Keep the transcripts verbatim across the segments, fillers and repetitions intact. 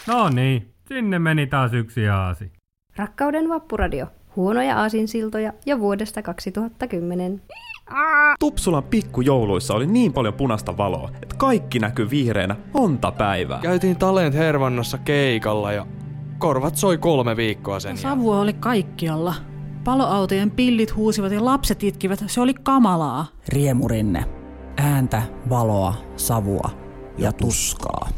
No niin, sinne meni taas yksi aasi. Rakkauden vappuradio. Huonoja aasinsiltoja jo vuodesta kaksituhattakymmenen. Tupsulan pikkujouluissa oli niin paljon punaista valoa, että kaikki näkyi vihreänä monta päivää. Käytiin Talent Hervannassa keikalla ja korvat soi kolme viikkoa sen jälkeen. Savua oli kaikkialla. Paloautojen pillit huusivat ja lapset itkivät. Se oli kamalaa. Riemurinne. Ääntä, valoa, savua ja tuskaa.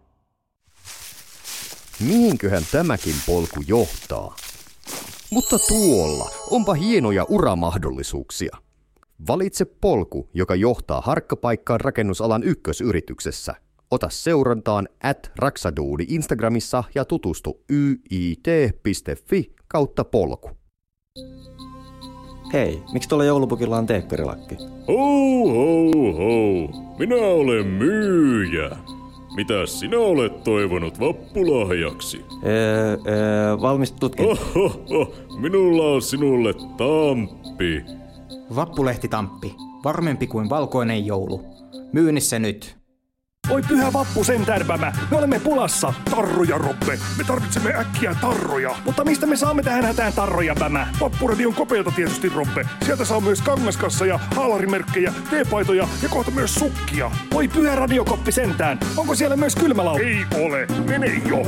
Mihinköhän tämäkin polku johtaa? Mutta tuolla onpa hienoja uramahdollisuuksia. Valitse polku, joka johtaa harkkapaikkaan rakennusalan ykkösyrityksessä. Ota seurantaan at raksaduuni Instagramissa ja tutustu yit.fi kautta polku. Hei, miksi tuolla joulupukilla on teekkarilakki? Ho, ho, ho. Minä olen myyjä. Mitäs sinä olet toivonut vappulahjaksi? Öö, öö, valmis tutkinto. Ohoho, minulla on sinulle tamppi. Vappulehti-tamppi. Varmempi kuin valkoinen joulu. Myynnissä nyt. Oi pyhä vappu sen tärpämä. Me olemme pulassa. Tarroja, Roppe. Me tarvitsemme äkkiä tarroja. Mutta mistä me saamme tähän hätään tarroja, Pämä? Vappuradion kopeilta tietysti, Roppe. Sieltä saa myös kangaskasseja, haalarimerkkejä, teepaitoja ja kohta myös sukkia. Oi pyhä radiokoppi sentään. Onko siellä myös kylmälaukku? Ei ole. Mene jo.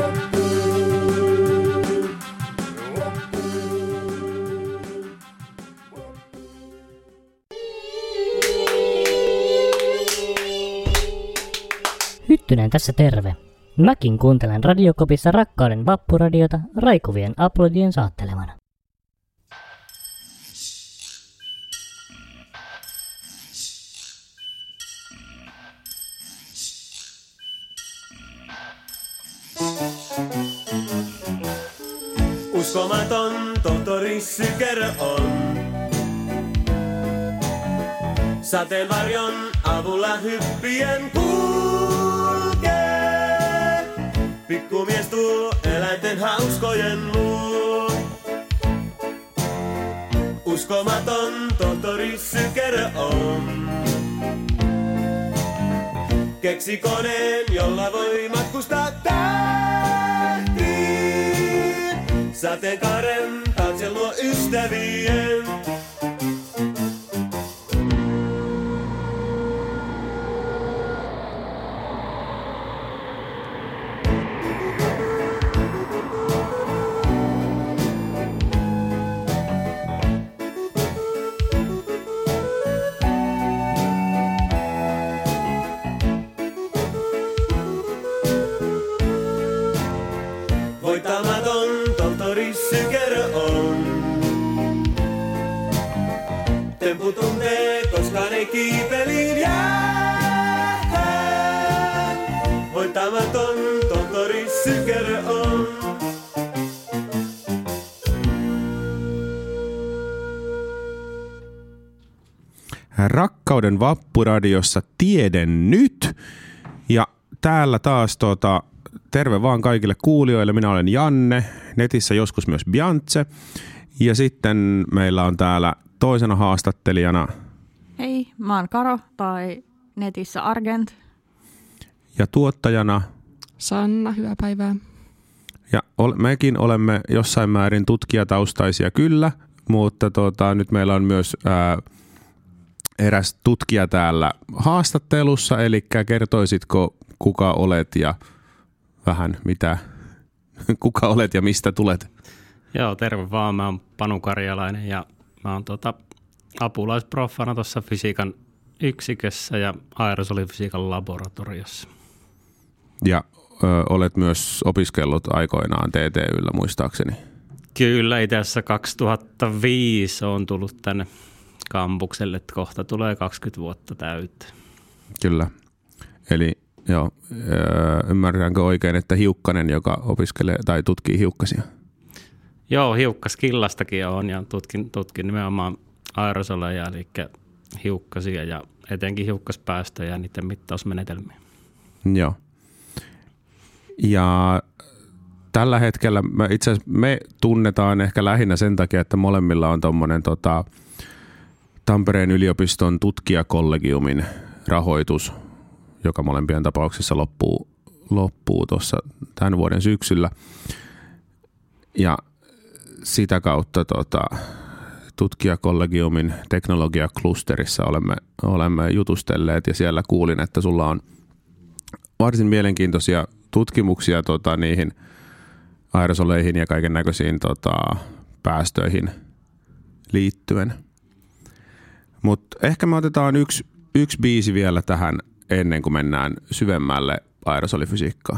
Hyttynen tässä terve. Mäkin kuuntelen Radiokopissa rakkauden vappuradiota raikuvien aplodien saattelemana. Uskomaton tohtori Syker on. Sateenvarjon avulla hyppien kulkee. Pikkumies tuo eläinten hauskojen luo. Uskomaton tohtori Syker on. Keksi koneen, jolla voi matkustaa tähtiin. Sateenkaaren taakse luo ystävien. Voittamaton tohtori Syker on. Tempu tuntee, koskaan ei kiipeliin jää. Voittamaton tohtori Syker on. Rakkauden vappuradiossa Tieden nyt. Ja täällä taas tota, terve vaan kaikille kuulijoille. Minä olen Janne, netissä joskus myös Biantse. Ja sitten meillä on täällä toisena haastattelijana. Hei, mä oon Karo tai netissä Argent. Ja tuottajana Sanna, hyvää päivää. Ja ol, mekin olemme jossain määrin tutkijataustaisia kyllä, mutta tota, nyt meillä on myös ää, eräs tutkija täällä haastattelussa, eli kertoisitko kuka olet ja vähän mitä, kuka olet ja mistä tulet? Joo, terve vaan. Mä oon Panu Karjalainen ja mä oon tota apulaisproffana tuossa fysiikan yksikössä ja aerosolifysiikan laboratoriossa. Ja ö, olet myös opiskellut aikoinaan T T Y:llä muistaakseni. Kyllä, itse asiassa kaksituhattaviisi on tullut tänne kampukselle, että kohta tulee kaksikymmentä vuotta täyttä. Kyllä, eli joo, ymmärränkö oikein, että Hiukkanen, joka opiskelee tai tutkii hiukkasia? Joo, hiukkaskillastakin on ja tutkin, tutkin nimenomaan aerosoleja, eli hiukkasia ja etenkin hiukkaspäästöjä ja niiden mittausmenetelmiä. Joo. Ja tällä hetkellä me itse asiassa me tunnetaan ehkä lähinnä sen takia, että molemmilla on tommonen tota, Tampereen yliopiston tutkijakollegiumin rahoitus, joka molempien tapauksessa loppuu loppuu tuossa tämän vuoden syksyllä. Ja sitä kautta tota, tutkijakollegiumin teknologiaklusterissa olemme, olemme jutustelleet ja siellä kuulin, että sulla on varsin mielenkiintoisia tutkimuksia tota, niihin aerosoleihin ja kaiken näköisiin tota, päästöihin liittyen. Mutta ehkä me otetaan yksi, yksi biisi vielä tähän ennen kuin mennään syvemmälle aerosolifysiikkaan.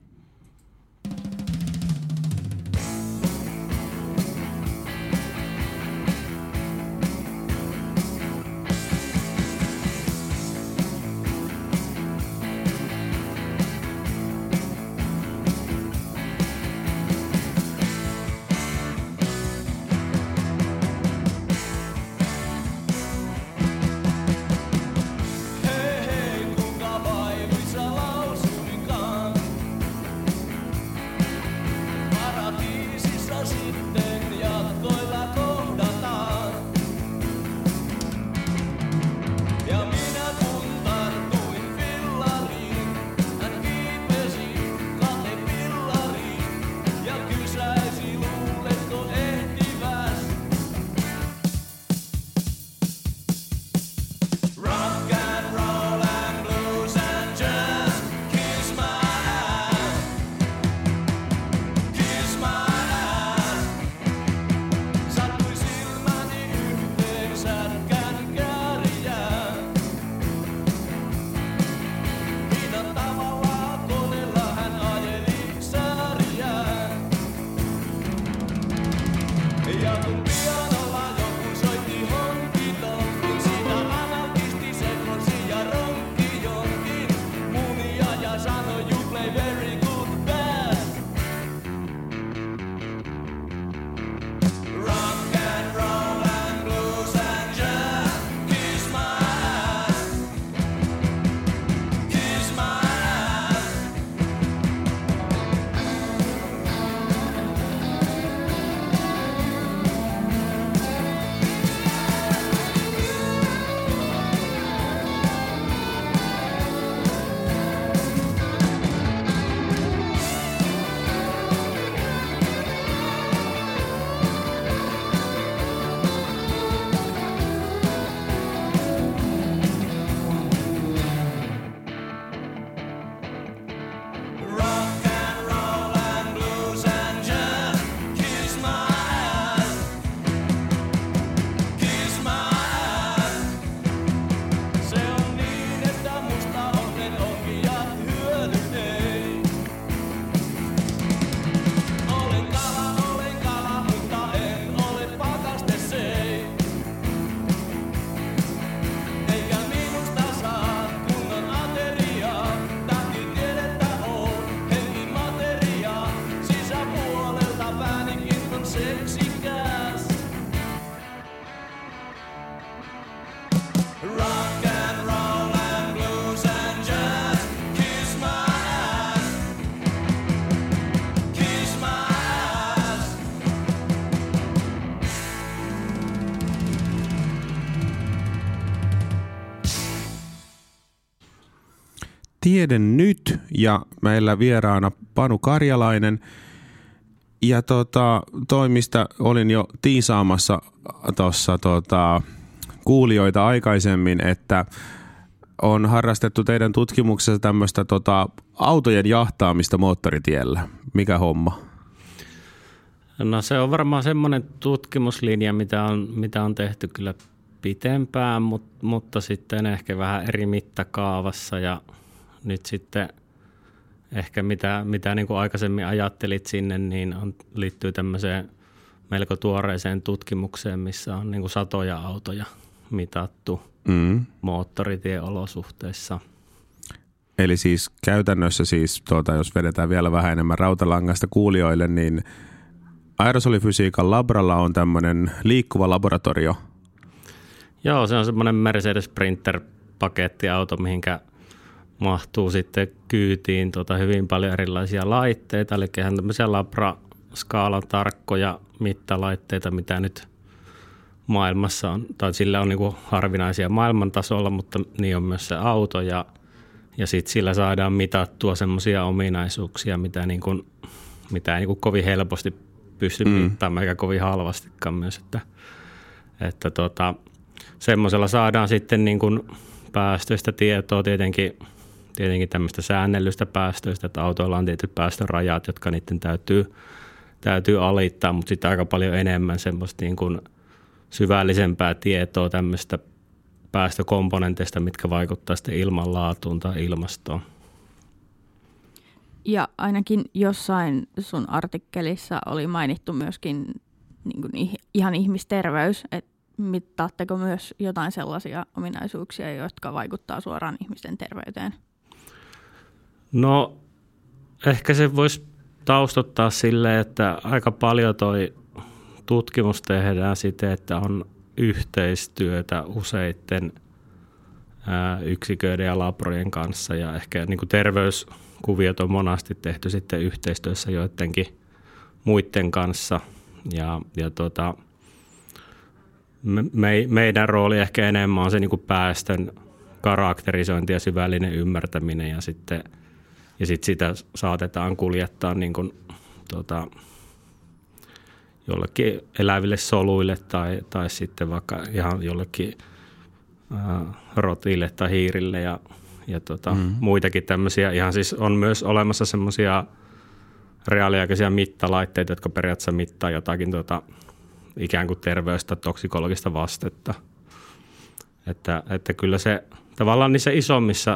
Tiede nyt ja meillä vieraana Panu Karjalainen. Ja tota, toimista olin jo tiisaamassa tuossa tota, kuulijoita aikaisemmin, että on harrastettu teidän tutkimuksessa tämmöistä tota, autojen jahtaamista moottoritiellä. Mikä homma? No se on varmaan semmoinen tutkimuslinja, mitä on, mitä on tehty kyllä pitempään, mutta, mutta sitten ehkä vähän eri mittakaavassa ja nyt sitten ehkä mitä, mitä niin kuin aikaisemmin ajattelit sinne, niin on, liittyy tämmöiseen melko tuoreeseen tutkimukseen, missä on niin kuin satoja autoja mitattu mm. moottoritieolosuhteissa. Eli siis käytännössä siis, tuota, jos vedetään vielä vähän enemmän rautalangasta kuulijoille, niin aerosolifysiikan labralla on tämmöinen liikkuva laboratorio. Joo, se on semmoinen Mercedes Sprinter-pakettiauto, mihinkä mahtuu sitten kyytiin tota hyvin paljon erilaisia laitteita, eli ihan tämmöisiä labra-skaalan tarkkoja mittalaitteita, mitä nyt maailmassa on, tai sillä on niin kuin harvinaisia maailman tasolla, mutta niin on myös se auto, ja ja sitten sillä saadaan mitattua semmoisia ominaisuuksia, mitä, niin kuin, mitä ei niin kuin kovin helposti pysty mm. mittaamaan, eikä kovin halvastikaan myös, että, että tota, semmoisella saadaan sitten niin kuin päästöistä tietoa, tietenkin, tietenkin tämmöistä säännellystä päästöistä, että autoilla on tietyt päästörajat, jotka niiden täytyy, täytyy alittaa, mutta sitten aika paljon enemmän semmoista niin kuin syvällisempää tietoa tämmöistä päästökomponenteista, mitkä vaikuttaa sitten ilmanlaatuun tai ilmastoon. Ja ainakin jossain sun artikkelissa oli mainittu myöskin niin kuin ihan ihmisterveys, että mittaatteko myös jotain sellaisia ominaisuuksia, jotka vaikuttaa suoraan ihmisten terveyteen? No ehkä se voisi taustottaa silleen, että aika paljon toi tutkimus tehdään siten, että on yhteistyötä useiden ää, yksiköiden ja labrojen kanssa ja ehkä niin kuin terveyskuviot on monasti tehty sitten yhteistyössä joidenkin muiden kanssa ja, ja tota, me, meidän rooli ehkä enemmän on se niin kuin päästön karakterisointi ja syvällinen ymmärtäminen ja sitten ja sit sitä saatetaan kuljettaa niin kuin, tota, jollekin eläville soluille tai, tai sitten vaikka ihan jollekin ää, rotille tai hiirille ja, ja tota, mm. muitakin tämmöisiä. Ihan siis on myös olemassa semmoisia reaaliaikaisia mittalaitteita, jotka periaatteessa mittaa jotakin tota, ikään kuin terveystä, toksikologista vastetta. Että, että kyllä se tavallaan niissä isommissa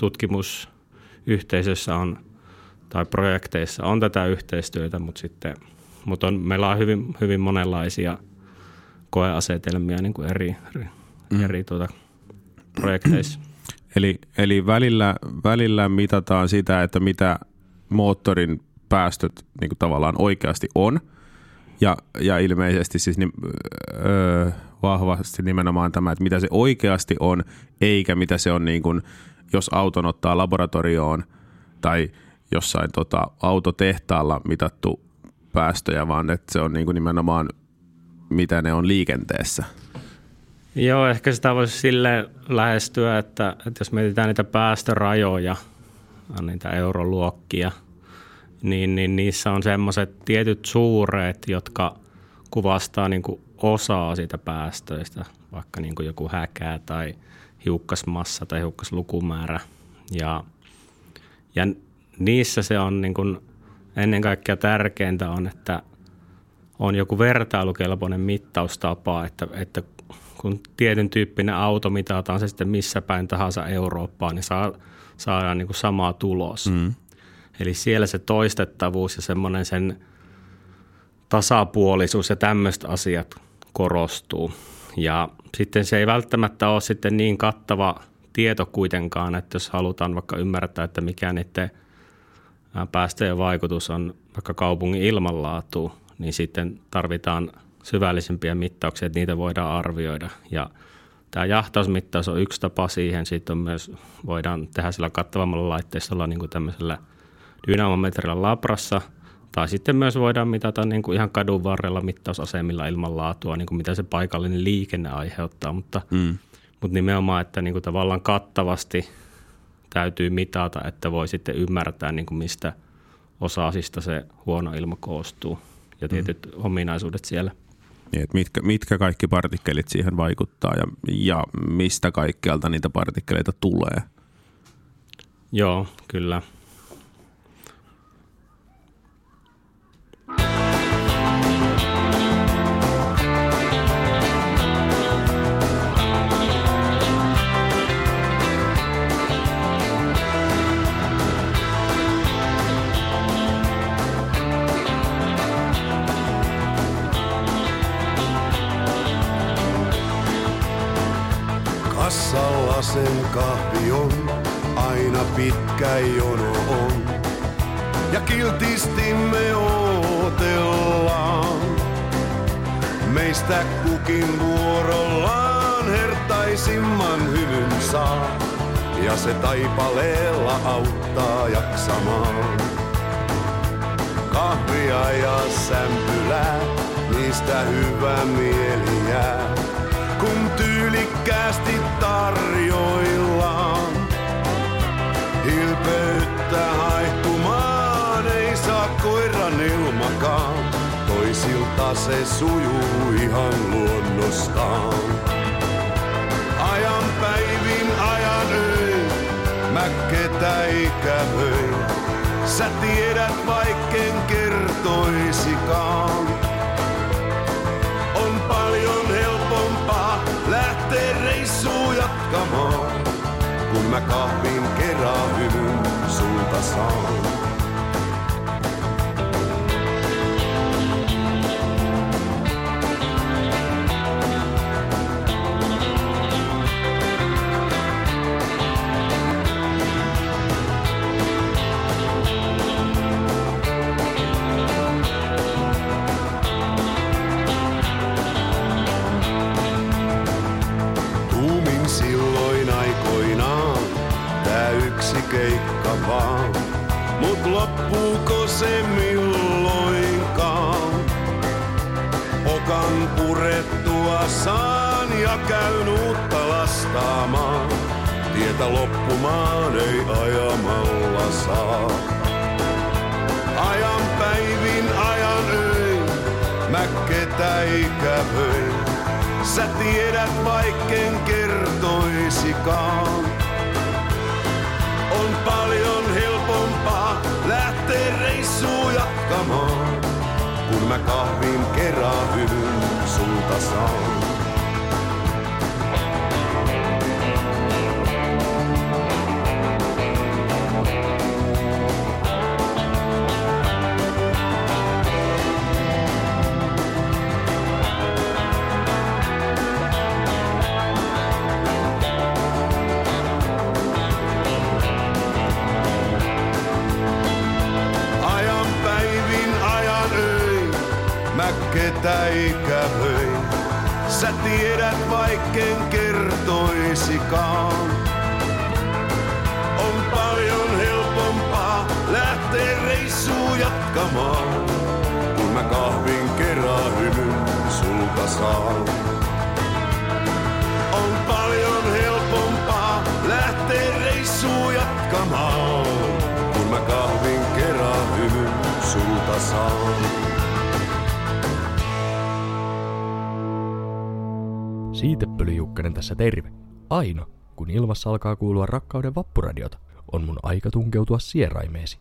tutkimusyhteisöissä on tai projekteissa on tätä yhteistyötä, mutta sitten Mutta on, meillä on hyvin, hyvin monenlaisia koeasetelmia niin kuin eri, eri, mm. eri tuota, projekteissa. Eli, eli välillä, välillä mitataan sitä, että mitä moottorin päästöt niin kuin tavallaan oikeasti on. Ja, ja ilmeisesti siis niin, öö, vahvasti nimenomaan tämä, että mitä se oikeasti on, eikä mitä se on, niin kuin, jos auton ottaa laboratorioon tai jossain tota, autotehtaalla mitattu päästöjä, vaan että se on niin kuin nimenomaan, mitä ne on liikenteessä. Joo, ehkä sitä voisi silleen lähestyä, että, että jos mietitään niitä päästörajoja, niitä euroluokkia, niin, niin niissä on semmoiset tietyt suureet, jotka kuvastaa niin kuin osaa siitä päästöistä, vaikka niin kuin joku häkää tai hiukkasmassa tai hiukkaslukumäärä. Ja, ja niissä se on niin kuin ennen kaikkea tärkeintä on, että on joku vertailukelpoinen mittaustapa, että, että kun tietyn tyyppinen auto mitataan se sitten missä päin tahansa Eurooppaan, niin saa, saadaan niin kuin sama tulos. Mm. Eli siellä se toistettavuus ja semmoinen sen tasapuolisuus ja tämmöiset asiat korostuu. Ja sitten se ei välttämättä ole sitten niin kattava tieto kuitenkaan, että jos halutaan vaikka ymmärtää, että mikä niiden päästöjen vaikutus on vaikka kaupungin ilmanlaatuun, niin sitten tarvitaan syvällisempiä mittauksia, että niitä voidaan arvioida. Ja tämä jahtausmittaus on yksi tapa siihen. Sitten on myös, voidaan tehdä sillä kattavammalla laitteistolla niin kuin tämmöisellä dynamometrillä labrassa. Tai sitten myös voidaan mitata niin kuin ihan kadun varrella mittausasemilla ilmanlaatua, niin kuin mitä se paikallinen liikenne aiheuttaa. Mutta, mm. mutta nimenomaan, että niin kuin tavallaan kattavasti täytyy mitata, että voi sitten ymmärtää, niin kuin mistä osasista se huono ilma koostuu ja tietyt mm. ominaisuudet siellä. Niin, että mitkä, mitkä kaikki partikkelit siihen vaikuttaa ja, ja mistä kaikkialta niitä partikkeleita tulee? Joo, kyllä. Kassalla sen kahvi on, aina pitkä jono on. Ja kiltisti me ootellaan. Meistä kukin vuorollaan hertaisimman hymyn saa. Ja se taipaleella auttaa jaksamaan. Kahvia ja sämpylää, niistä hyvä mieli jää. Kun tyylikkäästi tarjoillaan. se sujuu ihan luonnostaan. Ajan päivin, ajan öin, mä ketä ikävöin. Sä tiedät vaikken kertoisikaan. On paljon helpompaa lähteä reissuun jatkamaan, kun mä kahvin kerran hymyn sulta saan. Keikka vaan, mut loppuuko se milloinkaan? Okan purettua saan ja käyn uutta lastaamaan. Tietä loppumaan ei ajamalla saa. Ajan päivin, ajan öin, mä ketä ikävöin. Sä tiedät vaikken kertoisikaan. On paljon helpompaa lähteä reissuun jatkamaan, kun mä kahvin kerran hymyn sulta saan. Ketä ikävöin, sä tiedät vaikken kertoisikaan. On paljon helpompaa lähteä reissuun jatkamaan, kun mä kahvin kerran hymyn sulta saan. On paljon helpompaa lähteä reissuun jatkamaan, kun mä kahvin kerran hymyn sulta saan. Siitepölyjukkanen tässä terve. Aina, kun ilmassa alkaa kuulua Rakkauden vappuradiota, on mun aika tunkeutua sieraimeesi.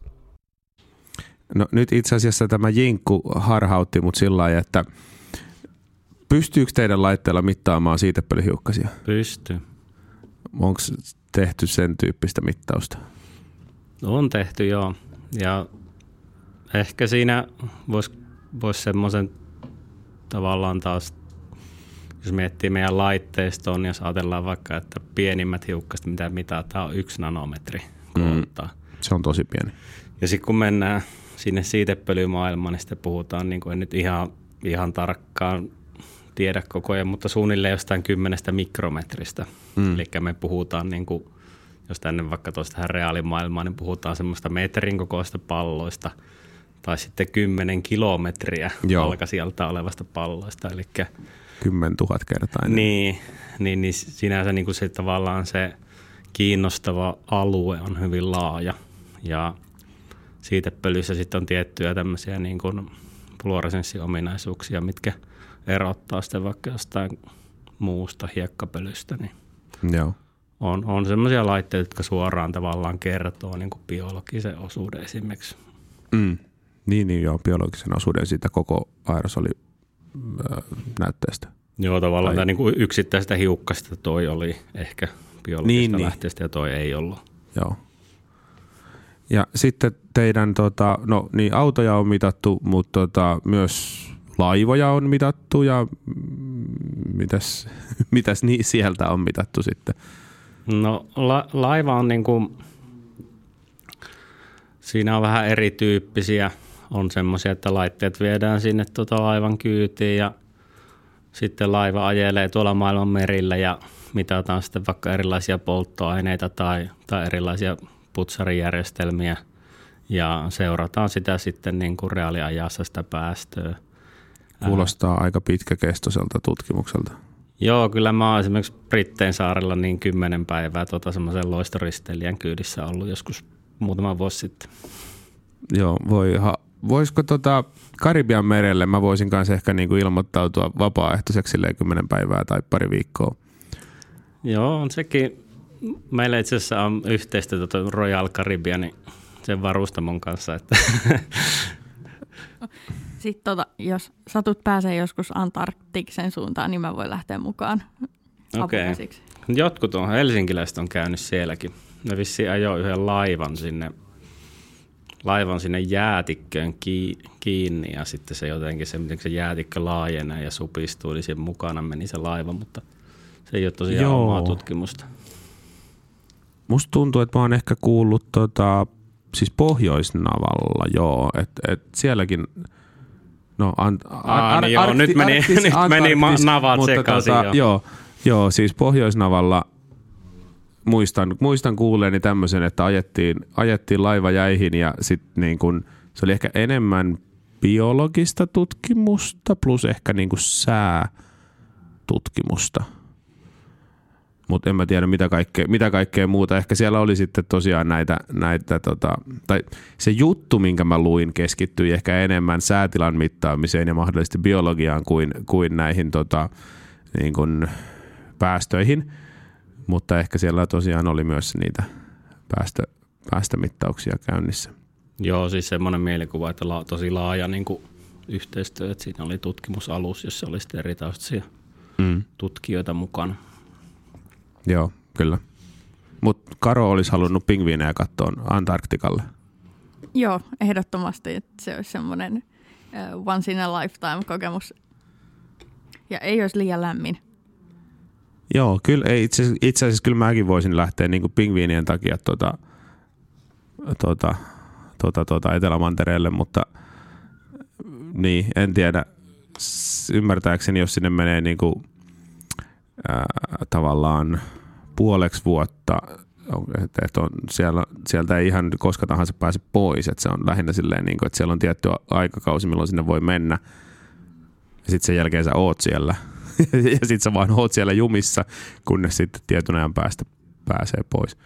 No nyt itse asiassa tämä jinkku harhautti mut sillä lailla, että pystyykö teidän laitteella mittaamaan siitepölyhiukkasia? Pystyy. Onko tehty sen tyyppistä mittausta? On tehty, joo. Ja ehkä siinä voisi vois semmoisen tavallaan taas, jos miettii meidän laitteistoon, jos ajatellaan vaikka, että pienimmät hiukkaset, mitä mitataan, on yksi nanometri kooltaan. Mm, se on tosi pieni. Ja sitten kun mennään sinne siitepölymaailmaan, niin sitten puhutaan, niin kuin en nyt ihan, ihan tarkkaan tiedä koko ajan, mutta suunnilleen jostain kymmenestä mikrometristä. Mm. Eli me puhutaan, niin kuin, jos tänne vaikka tuosta tähän reaalimaailmaan, niin puhutaan semmoista metrin kokoista palloista tai sitten kymmenen kilometriä valkasijalta olevasta palloista. Eli kymmentuhat kertaa. Niin, niin, niin sinänsä niin kuin se tavallaan se kiinnostava alue on hyvin laaja. Ja siitepölyssä sitten on tiettyjä tämmöisiä niin kuin fluoresenssiominaisuuksia, mitkä erottaa sitten vaikka jostain muusta hiekkapölystä. Niin Joo. On, on semmoisia laitteita, jotka suoraan tavallaan kertoo niin kuin biologisen osuuden esimerkiksi. Mm. Niin, niin joo, biologisen osuuden siitä koko aerosoli näytteestä. Joo, tavallaan tämä niin kuin yksittäistä hiukkasta toi oli ehkä biologista niin, lähteestä ja toi ei ollut. Joo. Ja sitten teidän, tota, no niin autoja on mitattu, mutta tota, myös laivoja on mitattu ja mitäs, mitäs niin sieltä on mitattu sitten? No la, laiva on niin kuin, siinä on vähän erityyppisiä. On semmoisia, että laitteet viedään sinne tuota laivan kyytiin ja sitten laiva ajelee tuolla maailman merillä ja mitataan sitten vaikka erilaisia polttoaineita tai, tai erilaisia putsarijärjestelmiä ja seurataan sitä sitten niin kuin reaaliajassa sitä päästöä. Kuulostaa Ää. aika pitkäkestoiselta tutkimukselta. Joo, kyllä mä oon esimerkiksi Brittein saarella niin kymmenen päivää tota semmoisen loistoristeilijän kyydissä ollut joskus muutama vuosi sitten. Joo, voi ha- voisiko tota Karibian merelle, mä voisin kanssa ehkä niinku ilmoittautua vapaaehtoiseksi silleen kymmenen päivää tai pari viikkoa. Joo, on sekin. Meillä itse asiassa on yhteistä tota Royal Caribbeanin sen varustamon kanssa. Että Sitten tota, jos satut pääsee joskus Antarktiksen suuntaan, niin mä voin lähteä mukaan apukäsiksi. Okay. Jotkut on, helsinkiläiset on käynyt sielläkin. Ne vissiin ajoi yhden laivan sinne, laivan sinne jäätikköön kiinni ja sitten se jotenkin se, miten se jäätikkö laajenee ja supistuu, niin sen mukana meni se laiva, mutta se ei ole tosiaan Joo. omaa tutkimusta. Musta tuntuu, että mä oon ehkä kuullut tota, siis Pohjoisnavalla, joo, että et sielläkin, no ant, Aa, ar, niin joo, arkti, nyt meni, arktis, nyt meni navat sekaisin. Tota, joo. Joo, joo, siis Pohjoisnavalla muistan, muistan kuulleeni tämmöisen, että ajettiin, ajettiin laiva jäihin ja sitten niin kun, se oli ehkä enemmän biologista tutkimusta plus ehkä niin kuin säätutkimusta. Mutta en mä tiedä mitä kaikkea, mitä kaikkea muuta. Ehkä siellä oli sitten tosiaan näitä, näitä tota, tai se juttu, minkä mä luin, keskittyi ehkä enemmän säätilan mittaamiseen ja mahdollisesti biologiaan kuin, kuin näihin tota, niin kuin päästöihin. Mutta ehkä siellä tosiaan oli myös niitä päästö, päästömittauksia käynnissä. Joo, siis semmoinen mielikuva, että la, tosi laaja niin kuin yhteistyö, että siinä oli tutkimusalus, jossa oli sitten eri taustaisia mm. tutkijoita mukana. Joo, kyllä. Mutta Karo olisi halunnut pingviinejä katsoa Antarktikalle. Joo, ehdottomasti. Että se olisi semmoinen uh, once in a lifetime kokemus. Ja ei olisi liian lämmin. Joo, kyllä. Ei, itse, itse asiassa kyllä mäkin voisin lähteä niin kuin pingviinien takia tuota, tuota, tuota, tuota Etelämantereelle, mutta niin, en tiedä. Ymmärtääkseni, jos sinne menee niin kuin Ää, tavallaan puoleksi vuotta, että on siellä, sieltä ei ihan koska tahansa pääse pois, että se on lähinnä silleen, niin kuin, että siellä on tietty aikakausi, milloin sinne voi mennä, ja sitten sen jälkeen sä oot siellä, ja sitten sä vaan oot siellä jumissa, kunnes sitten tietyn ajan päästä pääsee pois.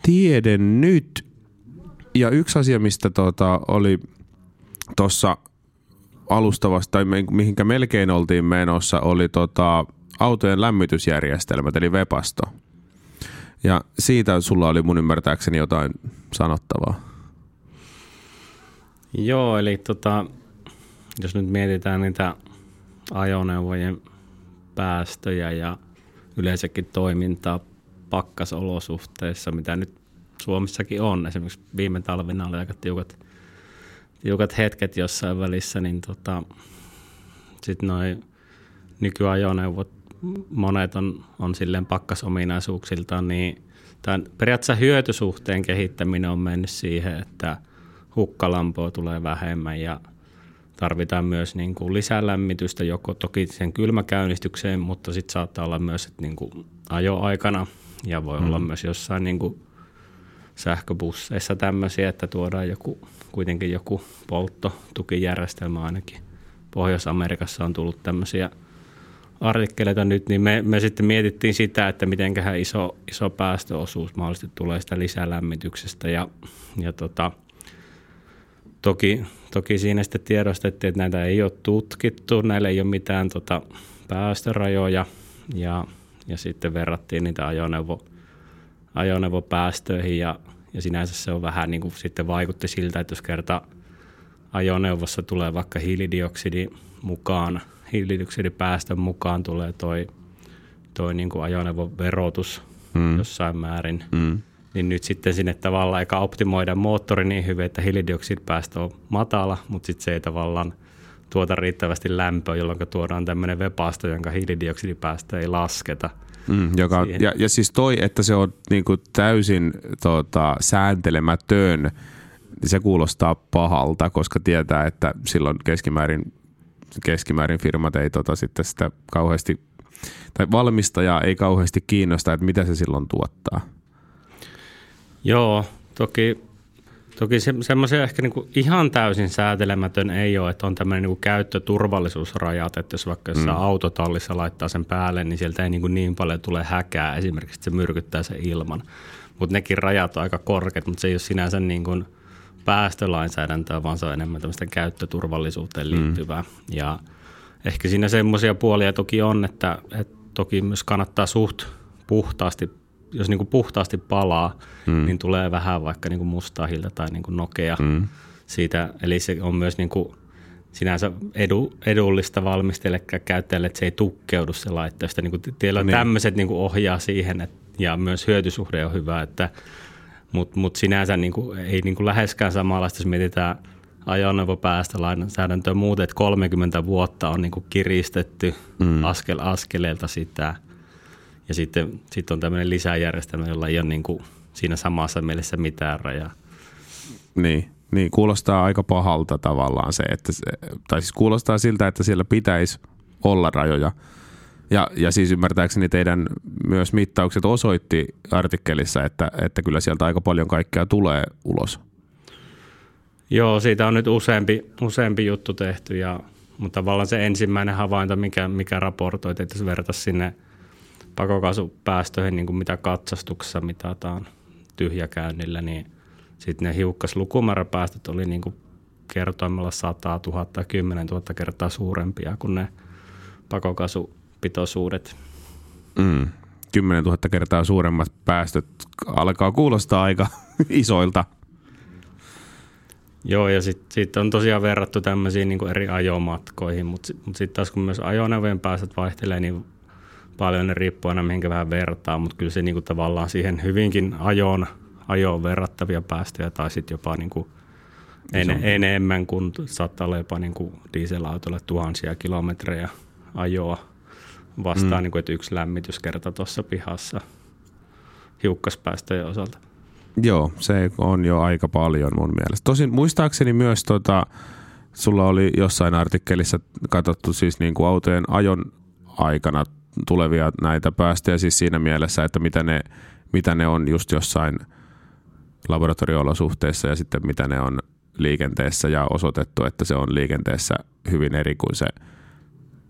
Tiede nyt. Ja yksi asia, mistä tota, oli tuossa alustavasta, tai mihinkä melkein oltiin menossa, oli tota, autojen lämmitysjärjestelmät, eli Webasto. Ja siitä sulla oli mun ymmärtääkseni jotain sanottavaa. Joo, eli tota, jos nyt mietitään niitä ajoneuvojen päästöjä ja yleensäkin toimintaa pakkasolosuhteissa, mitä nyt Suomessakin on. Esimerkiksi viime talvina oli aika tiukat, tiukat hetket jossain välissä, niin tota, sitten noi nykyajoneuvot, monet on, on silleen pakkasominaisuuksiltaan, niin tämän periaatteessa hyötysuhteen kehittäminen on mennyt siihen, että hukkalampoa tulee vähemmän ja tarvitaan myös niin kuin lisälämmitystä, joko toki sen kylmäkäynnistykseen, mutta sitten saattaa olla myös että niin kuin ajoaikana ja voi mm. olla myös jossain niin kuin sähköbusseissa tämmöisiä, että tuodaan joku, kuitenkin joku polttotukijärjestelmä ainakin. Pohjois-Amerikassa on tullut tämmöisiä artikkeleita nyt, niin me, me sitten mietittiin sitä, että mitenköhän iso, iso päästöosuus mahdollisesti tulee sitä lisälämmityksestä ja, ja tota, toki, toki siinä sitten tiedostettiin, että näitä ei ole tutkittu, näillä ei ole mitään tota, päästörajoja ja, ja sitten verrattiin niitä ajoneuvo, ajoneuvopäästöihin ja, ja sinänsä se on vähän niin kuin sitten vaikutti siltä, että jos kerta ajoneuvossa tulee vaikka hiilidioksidi mukaan, hiilidioksidipäästön mukaan tulee toi, toi niin kuin ajoneuvon verotus mm. jossain määrin, mm. niin nyt sitten sinne tavallaan eikä optimoida moottori niin hyvin, että hiilidioksidipäästö on matala, mutta sitten se ei tavallaan tuota riittävästi lämpöä, jolloin tuodaan tämmöinen Webasto, jonka hiilidioksidipäästö ei lasketa. Mm, joka, ja, ja siis toi, että se on niinku täysin tota, sääntelemätön, niin se kuulostaa pahalta, koska tietää, että silloin keskimäärin, keskimäärin firmat ei tota, sitten sitä kauheasti, tai valmistaja ei kauheasti kiinnosta, että mitä se silloin tuottaa. Joo, toki, toki se, semmoisia ehkä niinku ihan täysin säätelemätön ei ole, että on tämmöinen niinku käyttöturvallisuusrajat, että jos vaikka jossain mm. autotallissa laittaa sen päälle, niin sieltä ei niinku niin paljon tule häkää, esimerkiksi että se myrkyttää sen ilman. Mutta nekin rajat on aika korkeat, mutta se ei ole sinänsä niin kuin päästölainsäädäntöä, vaan se on enemmän tämmöistä käyttöturvallisuuteen liittyvää. Mm. Ja ehkä siinä semmoisia puolia toki on, että, että toki myös kannattaa suht puhtaasti, jos niin kuin puhtaasti palaa, mm. niin tulee vähän vaikka niin kuin mustaa hiiltä tai niin kuin nokea mm. siitä. Eli se on myös niin kuin sinänsä edu, edullista valmistajille käyttäjille, että se ei tukkeudu se laitteisto. Niin niin. Tämmöiset niin kuin ohjaa siihen, että, ja myös hyötysuhde on hyvä, että Mutta mut sinänsä niinku, ei niinku läheskään samanlaista, jos mietitään ajoneuvopäästölainsäädäntöä muuten, että kolmekymmentä vuotta on niinku kiristetty mm. askel askeleelta sitä. Ja sitten sit on tämmöinen lisäjärjestelmä, jolla ei ole niinku siinä samassa mielessä mitään rajaa. Niin, niin, kuulostaa aika pahalta tavallaan se, että se, tai siis kuulostaa siltä, että siellä pitäisi olla rajoja. Ja, ja siis ymmärtääkseni teidän myös mittaukset osoitti artikkelissa, että, että kyllä sieltä aika paljon kaikkea tulee ulos. Joo, siitä on nyt useampi, useampi juttu tehty, ja, mutta tavallaan se ensimmäinen havainto, mikä, mikä raportoit, että jos vertaisi sinne pakokaasupäästöihin, niin kuin mitä katsastuksessa mitataan tyhjäkäynnillä, niin sitten ne hiukkaslukumääräpäästöt oli niin kuin kertoimella sata tuhatta, kymmenen tuhatta kertaa suurempia kuin ne pakokaasupitoisuudet. Mm. kymmenen tuhatta kertaa suuremmat päästöt alkaa kuulostaa aika isoilta. Joo, ja sitten sit on tosiaan verrattu tämmöisiin niin kuin eri ajomatkoihin, mutta sitten mut sit taas kun myös ajoneuvojen päästöt vaihtelee, niin paljon ne riippuu aina mihinkä vähän vertaa, mutta kyllä se niin kuin tavallaan siihen hyvinkin ajoon, ajoon verrattavia päästöjä tai sitten jopa niin kuin en, enemmän kuin saattaa olla jopa niin kuin dieselautolle tuhansia kilometrejä ajoa vastaan, mm. niin kuin, että yksi lämmityskerta tuossa pihassa hiukkaspäästöjen osalta. Joo, se on jo aika paljon mun mielestä. Tosin muistaakseni myös, tota, sulla oli jossain artikkelissa katsottu siis niin kuin autojen ajon aikana tulevia näitä päästöjä siis siinä mielessä, että mitä ne, mitä ne on just jossain laboratorio-olosuhteissa ja sitten mitä ne on liikenteessä, ja osoitettu, että se on liikenteessä hyvin eri kuin se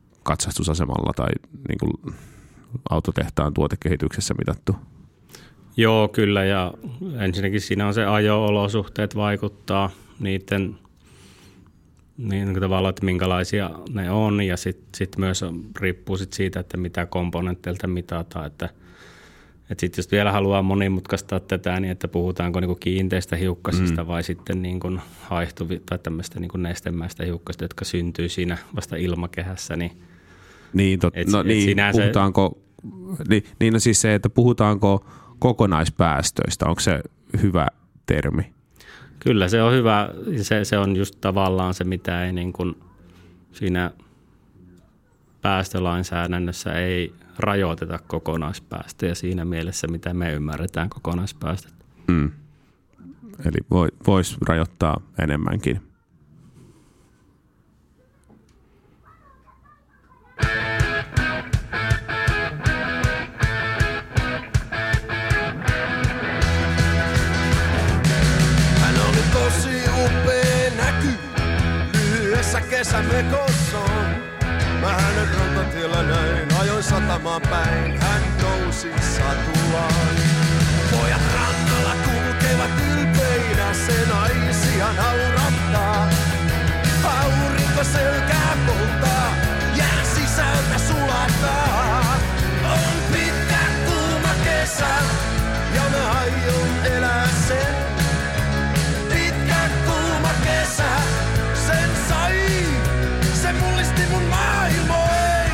katsastusasemalla tai niin kuin autotehtaan tuotekehityksessä mitattu. Joo, kyllä, ja ensinnäkin siinä on se ajo-olosuhteet vaikuttaa niiden, niin tavallaan, että minkälaisia ne on, ja sitten sit myös riippuu sit siitä, että mitä komponentteilta mitataan, että että sitten jos vielä haluaa monimutkaistaa tätä, niin että puhutaanko niinku kiinteistä hiukkasista mm. vai sitten niinku haihtuvia tai tämmöistä niinku nestemäistä hiukkasta, jotka syntyy siinä vasta ilmakehässä. Niin, niin, tot, et, no, et niin puhutaanko, se, niin, niin no siis se, että puhutaanko kokonaispäästöistä, onko se hyvä termi? Kyllä se on hyvä, se, se on just tavallaan se, mitä ei niin kuin siinä päästölainsäädännössä ei rajoiteta kokonaispäästöjä siinä mielessä, mitä me ymmärretään kokonaispäästöt. Mm. Eli voi, voisi rajoittaa enemmänkin. Hän oli tosi upea näky lyhyessä kesämekossaan. Mä hänen rantatiellä näin, ajoin satamaan päin, hän nousi satulaan. Pojat rannalla kulkevat ylpeinä, se naisia naurattaa. Aurinko selkää polttaa, jää sisältä sulataa. On pitkä kuuma kesä, ja mä aion elää sen. Pitkä kuuma kesä, sen sai, se mullisti mun maailmoin.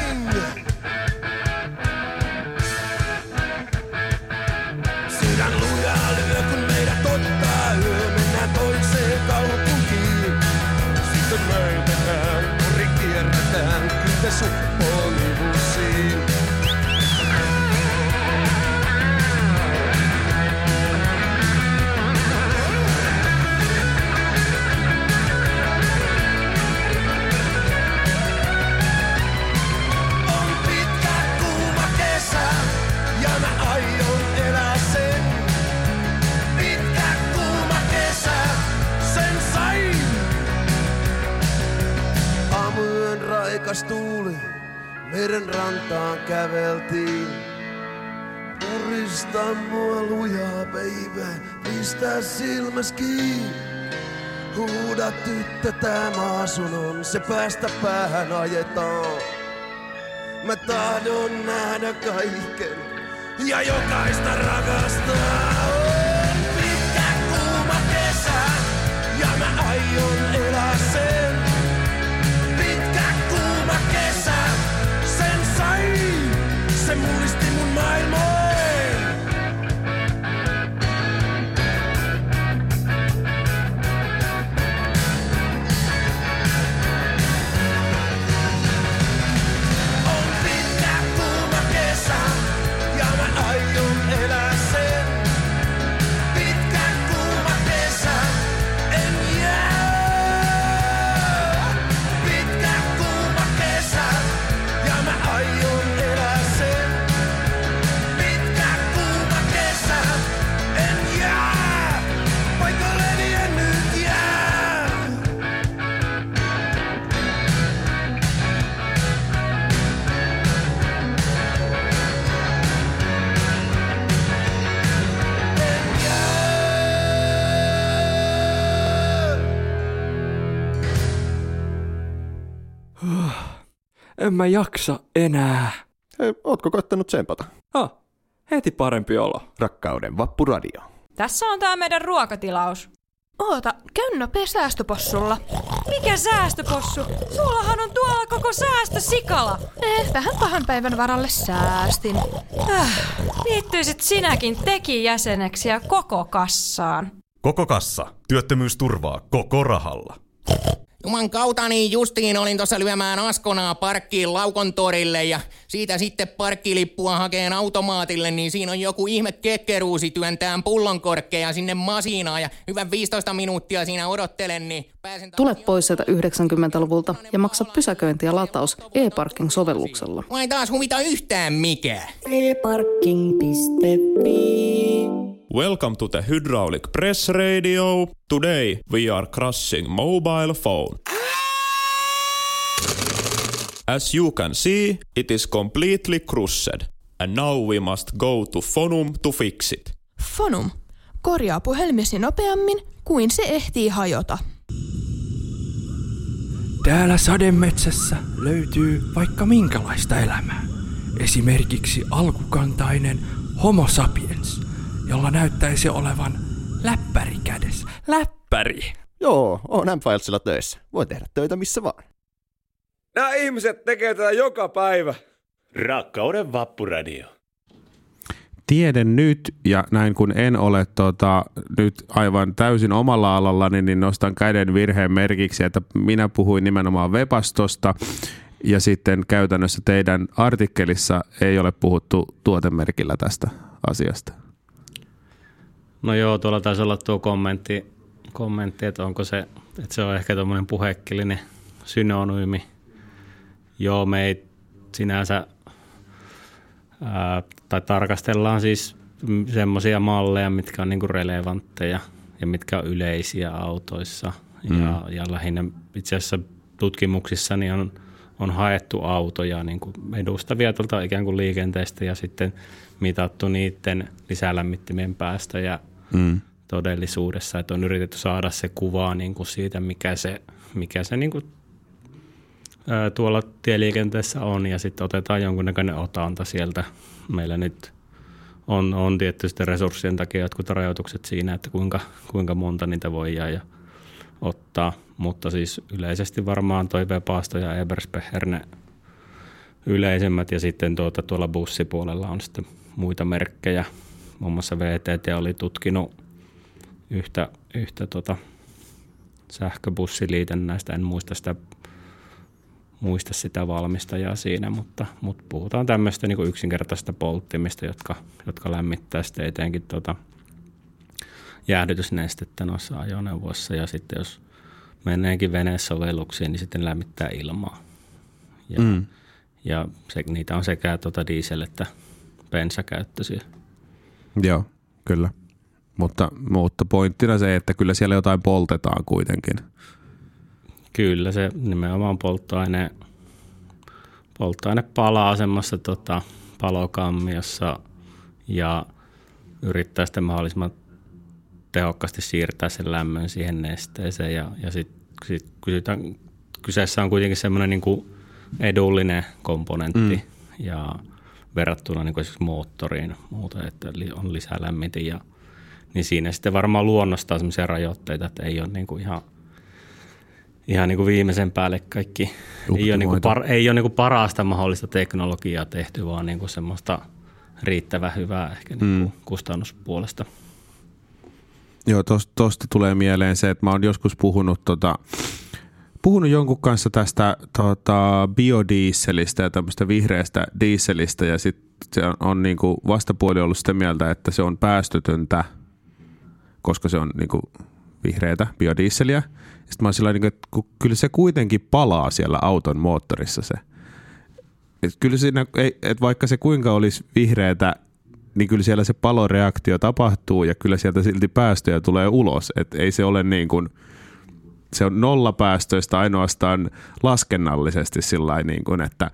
Sydän lujaa lyö, kun meidät ottaa yö. Mennään toiseen kaupunkiin. Sitten möytetään, pori kierretään, kyte suhpolivusiin. Raikas tuuli, meren rantaan käveltiin. Purista mua lujaa, baby, pistää silmäs kiinni. Huuda tyttö, tää maa sun on, se päästä päähän ajetaan. Mä tahdon nähdä kaiken ja jokaista rakastaa. On pitkä kuuma kesä ja mä aion elää sen. Se mullisti mun maailmoin. On pitkä kuuma kesä ja mä aion elää sen. Pitkä kuuma kesä, en jää. Pitkä kuuma kesä ja mä aion elää sen. En mä jaksa enää. Hei, ootko koittanut tsempata? Ah, heti parempi olo. Rakkauden Vappuradio. Tässä on tää meidän ruokatilaus. Oota, käy nopea säästöpossulla. Mikä säästöpossu? Sullahan on tuolla koko säästösikala. Eh, vähän pahan päivän varalle säästin. Äh, liittyisit sinäkin tekijäseneksi ja koko kassaan. Koko kassa. Työttömyysturvaa koko rahalla. Juman kautta niin justiin olin tuossa lyömään Askonaa parkkiin Laukon torille ja siitä sitten parkkilippua hakeen automaatille, niin siinä on joku ihme kekkeruusi työntään pullonkorkkeja sinne masinaan ja hyvän viisitoista minuuttia siinä odottelen, niin pääsen... Tule pois sieltä yhdeksänkymmentäluvulta ja maksa pysäköinti ja lataus e-parking-sovelluksella. Mä en taas huvita yhtään mikään. e parking piste fi Welcome to the Hydraulic Press Radio. Today we are crushing mobile phone. As you can see, it is completely crushed. And now we must go to Fonum to fix it. Fonum. Korjaa puhelimesi nopeammin kuin se ehtii hajota. Täällä sademetsässä löytyy vaikka minkälaista elämää. Esimerkiksi alkukantainen Homo sapiens, jolla näyttäisi olevan läppäri kädessä. Läppäri! Joo, on M-Filesilla töissä. Voi tehdä töitä missä vaan. Nämä ihmiset tekee tätä joka päivä. Rakkauden Vappuradio. Tiedän nyt, ja näin kun en ole tota, nyt aivan täysin omalla alallani, niin nostan käden virheen merkiksi, että minä puhuin nimenomaan Webastosta, ja sitten käytännössä teidän artikkelissa ei ole puhuttu tuotemerkillä tästä asiasta. No joo, tuolla taisi olla tuo kommentti, kommentti että onko se, että se on ehkä tuommoinen puhekillinen synonyymi. Joo, me ei sinänsä, ää, tai tarkastellaan siis semmoisia malleja, mitkä on niinku relevantteja ja mitkä on yleisiä autoissa. Mm. Ja, ja lähinnä itse asiassa tutkimuksissani on, on haettu autoja niin kuin edustavia tuolta ikään kuin liikenteestä ja sitten mitattu niiden lisälämmittimien päästöjä mm. todellisuudessa. Että on yritetty saada se kuva niin kuin siitä, mikä se, mikä se niin kuin tuolla tieliikenteessä on, ja sitten otetaan jonkunnäköinen otanta sieltä. Meillä nyt on, on tietysti resurssien takia jotkut rajoitukset siinä, että kuinka, kuinka monta niitä voi ja ottaa, mutta siis yleisesti varmaan toi Webasto ja Eberspächer ne yleisemmät, ja sitten tuota, tuolla bussipuolella on sitten muita merkkejä. Muun muassa V T T oli tutkinut yhtä, yhtä tota sähköbussiliitännäistä, en muista sitä muista sitä valmistajaa siinä, mutta, mutta puhutaan tämmöistä niin kuin yksinkertaisista polttimista, jotka, jotka lämmittää sitten etenkin tuota jäähdytysnestettä noissa ajoneuvoissa, ja sitten jos meneekin venesovelluksiin, niin sitten lämmittää ilmaa. Ja, mm. ja se, niitä on sekä tuota diesel- että bensakäyttöisiä. Joo, kyllä. Mutta, mutta pointtina se, että kyllä siellä jotain poltetaan kuitenkin. Kyllä, se nimenomaan polttoaine, polttoaine palaa semmoista tota, palokammiossa ja yrittää sitten mahdollisimman tehokkaasti siirtää sen lämmön siihen nesteeseen. Ja, ja sitten sit kysytään, kyseessä on kuitenkin semmoinen niin kuin edullinen komponentti mm. ja verrattuna niin kuin esimerkiksi moottoriin muuta, että on lisälämmitin. Ja, niin siinä sitten varmaan luonnostaa semmoisia rajoitteita, että ei ole niin kuin ihan Ihan niin kuin viimeisen päälle kaikki. Ei ole, niin kuin par, ei ole niin kuin parasta mahdollista teknologiaa tehty, vaan niin kuin semmoista riittävän hyvää ehkä niin kuin mm. kustannuspuolesta. Joo, tuosta tulee mieleen se, että mä oon joskus puhunut, tota, puhunut jonkun kanssa tästä tota, biodieselistä ja tämmöistä vihreästä dieselistä, ja sitten se on, on niin kuin vastapuoli ollut sitä mieltä, että se on päästötöntä, koska se on niin kuin vihreätä biodieseliä. Sitten mä oon sillä, että kyllä se kuitenkin palaa siellä auton moottorissa se. Et kyllä siinä, että vaikka se kuinka olisi vihreätä, niin kyllä siellä se paloreaktio tapahtuu ja kyllä sieltä silti päästöjä tulee ulos. Että ei se ole niin kuin, se on nollapäästöistä ainoastaan laskennallisesti sillä niin kuin, että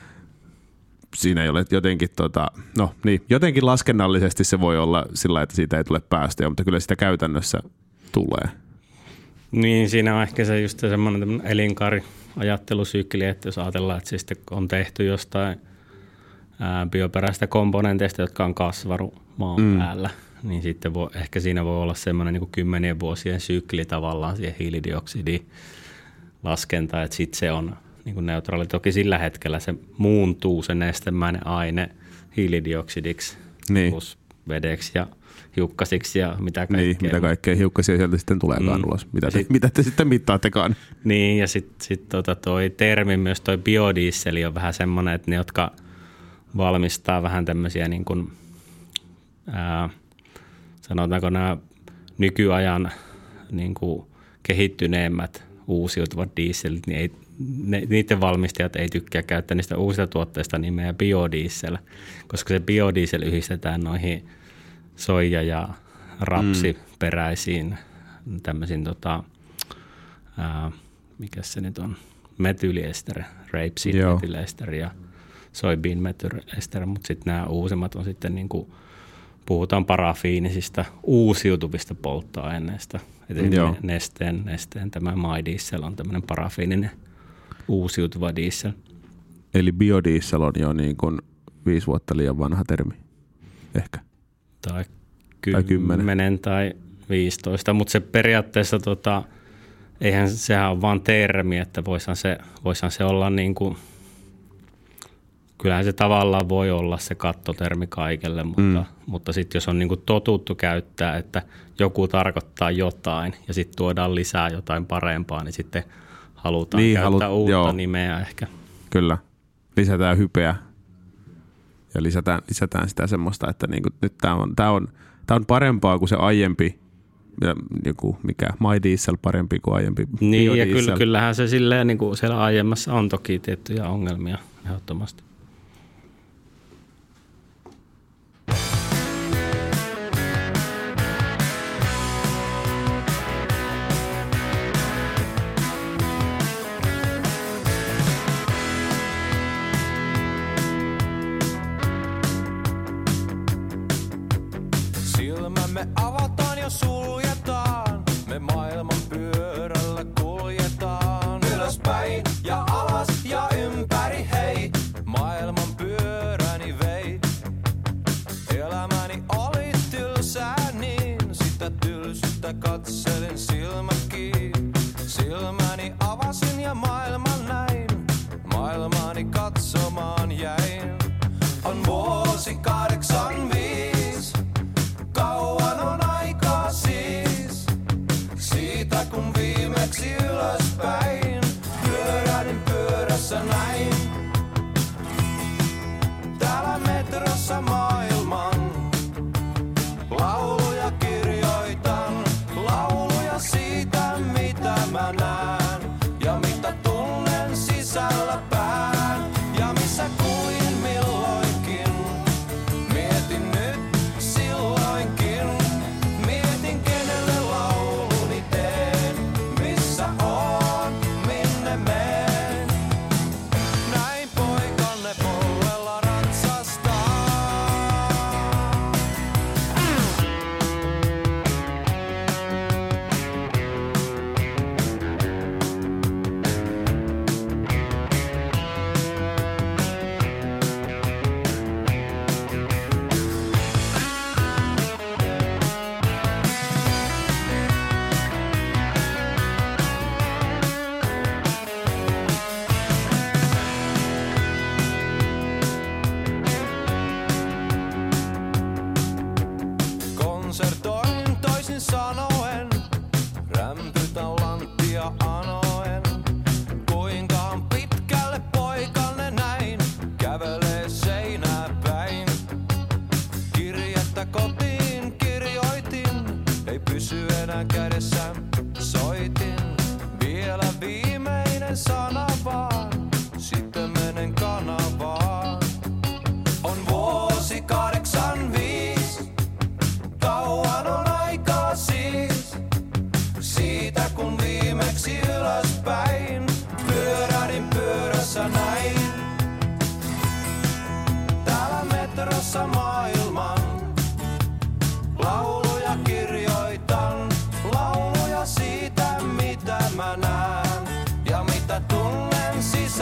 siinä ei ole jotenkin, tota, no niin, jotenkin laskennallisesti se voi olla sillä, että siitä ei tule päästöjä, mutta kyllä sitä käytännössä tulee. Niin, siinä on ehkä se just semmoinen elinkaariajattelusykli, että jos ajatellaan, että siis on tehty jostain ää, bioperäistä komponenteista, jotka on kasvanut maan mm. päällä, niin sitten voi, ehkä siinä voi olla semmoinen niin kuin kymmenien vuosien sykli tavallaan siihen hiilidioksidilaskenta, että sitten se on niin kuin neutraali. Toki sillä hetkellä se muuntuu se nestemäinen aine hiilidioksidiksi niin. plus vedeksi ja hiukkasiksi ja mitä kaikkea. Niin, mitä kaikkea hiukkasia sieltä sitten tuleekaan mm. ulos. Mitä te, sit, mitä te sitten mittaattekaan? Niin, ja sitten sit tota toi termi, myös toi biodieseli on vähän semmoinen, että ne, jotka valmistaa vähän tämmöisiä niin kuin, ää, sanotaanko nämä nykyajan niin kuin kehittyneemmät uusiutuvat dieselit, niin ei, ne, niiden valmistajat ei tykkää käyttää niistä uusista tuotteista nimeä biodiesel, koska se biodiesel yhdistetään noihin soija- ja rapsiperäisiin mm. tämmöisiin, tota, ää, mikä se nyt on, metyyliester, rapeseed methyliester ja soybean methyliester, mutta sitten nämä uusimmat on sitten niinku puhutaan parafiinisista uusiutuvista polttoaineista. Joo. Nesteen, nesteen tämä My Diesel on tämmöinen parafiininen uusiutuva diesel. Eli biodiesel on jo niin kuin viisi vuotta liian vanha termi, ehkä. Tai, ky- tai kymmenen tai viisitoista, mutta se periaatteessa, tota, eihän sehän ole vaan termi, että voisihan se, voisihan se olla niin kuin, kyllähän se tavallaan voi olla se kattotermi kaikelle, mutta, mm. mutta sitten jos on niin kuin totuttu käyttää, että joku tarkoittaa jotain ja sitten tuodaan lisää jotain parempaa, niin sitten halutaan niin, käyttää halu- uutta joo. nimeä ehkä. Kyllä, lisätään hypeä ja lisätään, lisätään sitä semmoista, että niinku, nyt tämä on, tää on, tää on parempaa kuin se aiempi, ja joku, mikä My Diesel parempi kuin aiempi Niin biodiesel. Ja kyllä, kyllähän se silleen, niin kuin siellä aiemmassa on toki tiettyjä ongelmia ehdottomasti. Me avataan ja suljetaan, me maailman pyörällä kuljetaan. Ylöspäin ja alas ja ympäri hei, maailman pyöräni vei. Elämäni oli tylsää niin, sitä tylsyttä katselin silmät kiinni. Silmäni avasin ja maailman näin, maailmani katsomaan jäin. On vuosi kahdeksan viis. Kauan on aikaa siis, siitä kun viimeksi ylöspäin pyörähdin pyörässä näin. Täällä metrossa maailman lauluja kirjoitan, lauluja siitä mitä mä näen ja mitä tunnen sisällä pään ja missä kuin milloinkin. Mietin nyt silloinkin, mietin kenelle lauluni teen, missä oon, minne meen. Näin poikanne polvella ratsastaa. Konsertoin toisin sanoen, rämpytän lanttia anoen. Kuinkaan pitkälle poikanne näin, kävelee seinää päin. Kirjettä kotiin kirjoitin, ei pysy enää kädessä, soitin. Vielä viimeinen sana vaan, sitten menen kanavaan. On vuosi kahdeksan viis. Kauan on aikaa siis, siitä kun viimeksi ylöspäin pyörähdin pyörässä näin. Täällä metrossa maailman lauluja kirjoitan, lauluja siitä mitä mä näen ja mitä tunnen sisällä.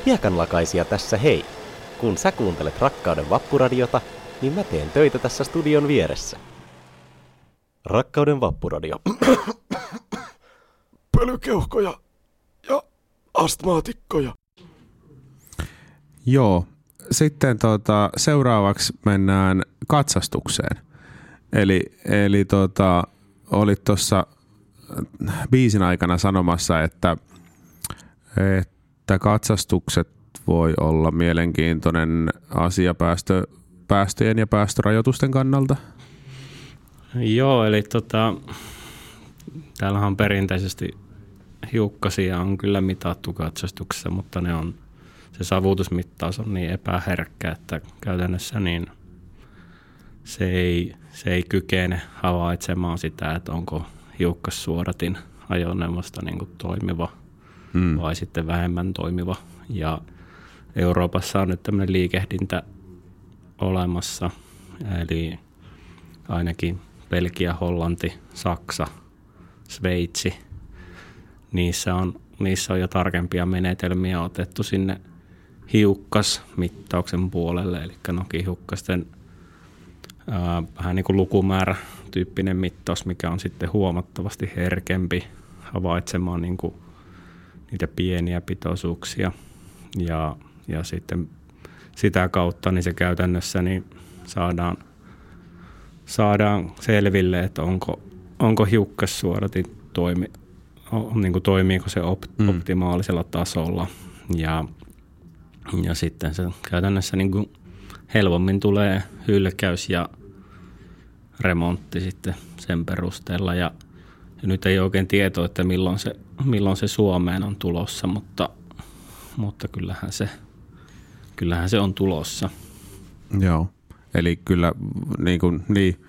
Hiekanlakaisia tässä hei. Kun sä kuuntelet Rakkauden Vappuradiota, niin mä teen töitä tässä studion vieressä. Rakkauden Vappuradio. Pölykeuhkoja ja astmaatikkoja. Joo. Sitten tota, seuraavaksi mennään katsastukseen. Eli, eli tota, olit tuossa biisin aikana sanomassa, että, että katsastukset voi olla mielenkiintoinen asia päästö, päästöjen ja päästörajoitusten kannalta. Joo, eli tota, täällähän on perinteisesti hiukkasia on kyllä mitattu katsastuksessa, mutta ne on, se savutusmittaus on niin epäherkkä, että käytännössä niin se ei, se ei kykene havaitsemaan sitä, että onko hiukkassuodatin ajoneuvosta niin kuin toimiva hmm. vai sitten vähemmän toimiva. Ja Euroopassa on nyt tämmöinen liikehdintä olemassa, eli ainakin Belgia, Hollanti, Saksa, Sveitsi, niissä on, niissä on jo tarkempia menetelmiä otettu sinne hiukkasmittauksen puolelle, eli nokihiukkasten ää, vähän niin kuin lukumäärä tyyppinen mittaus, mikä on sitten huomattavasti herkempi havaitsemaan niin kuin niitä pieniä pitoisuuksia ja, ja sitten sitä kautta niin se käytännössä niin saadaan, saadaan selville, että onko, onko hiukkassuodatin toimi, niin kuin toimiiko se op, mm. optimaalisella tasolla ja, ja sitten se käytännössä niin kuin helpommin tulee hylkäys ja remontti sitten sen perusteella ja, ja nyt ei oikein tietoa, että milloin se, milloin se Suomeen on tulossa, mutta, mutta kyllähän, se, kyllähän se on tulossa. Joo, eli kyllä niin kuin, niin,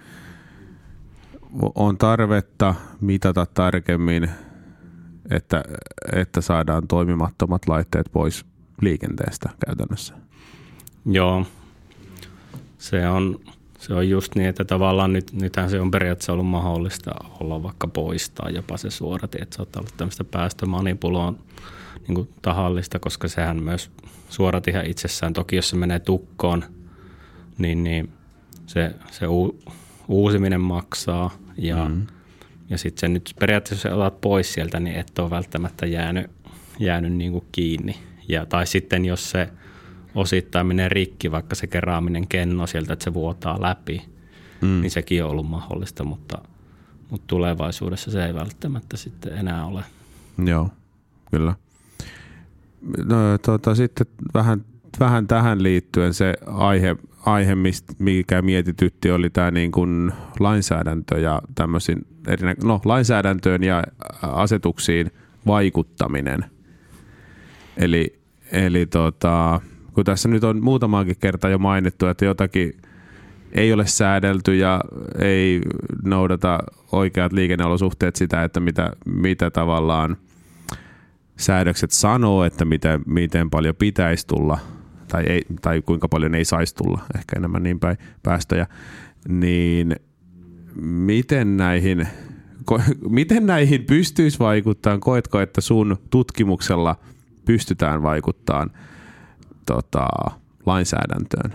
on tarvetta mitata tarkemmin, että, että saadaan toimimattomat laitteet pois liikenteestä käytännössä. Joo, se on, se on just niin, että tavallaan nyt, nythän se on periaatteessa ollut mahdollista olla vaikka poistaa jopa se suodatin, että saattaa olla tämmöistä päästömanipuloon niin kuin tahallista, koska sehän myös suodatinhan itsessään, toki jos se menee tukkoon, niin, niin se, se u, uusiminen maksaa ja, mm. ja sitten se nyt periaatteessa, jos otat pois sieltä, niin et ole välttämättä jäänyt, jäänyt niin kuin kiinni. Ja, tai sitten jos se osittain menee rikki, vaikka se keraaminen kenno sieltä, että se vuotaa läpi, mm. niin sekin on ollut mahdollista, mutta, mutta tulevaisuudessa se ei välttämättä sitten enää ole. Joo, kyllä. No, tuota, sitten vähän, vähän tähän liittyen se aihe, aihe mikä mietitytti, oli tämä niin kuin lainsäädäntö ja tämmöisiin, no, lainsäädäntöön ja asetuksiin vaikuttaminen. Eli, eli tota, kun tässä nyt on muutamaankin kertaa jo mainittu, että jotakin ei ole säädelty ja ei noudata oikeat liikenneolosuhteet sitä, että mitä, mitä tavallaan säädökset sanoo, että mitä, miten paljon pitäisi tulla tai, ei, tai kuinka paljon ei saisi tulla, ehkä enemmän niin päin päästöjä, niin miten näihin, ko, miten näihin pystyisi vaikuttamaan? Koetko, että sun tutkimuksella pystytään vaikuttamaan tota, lainsäädäntöön?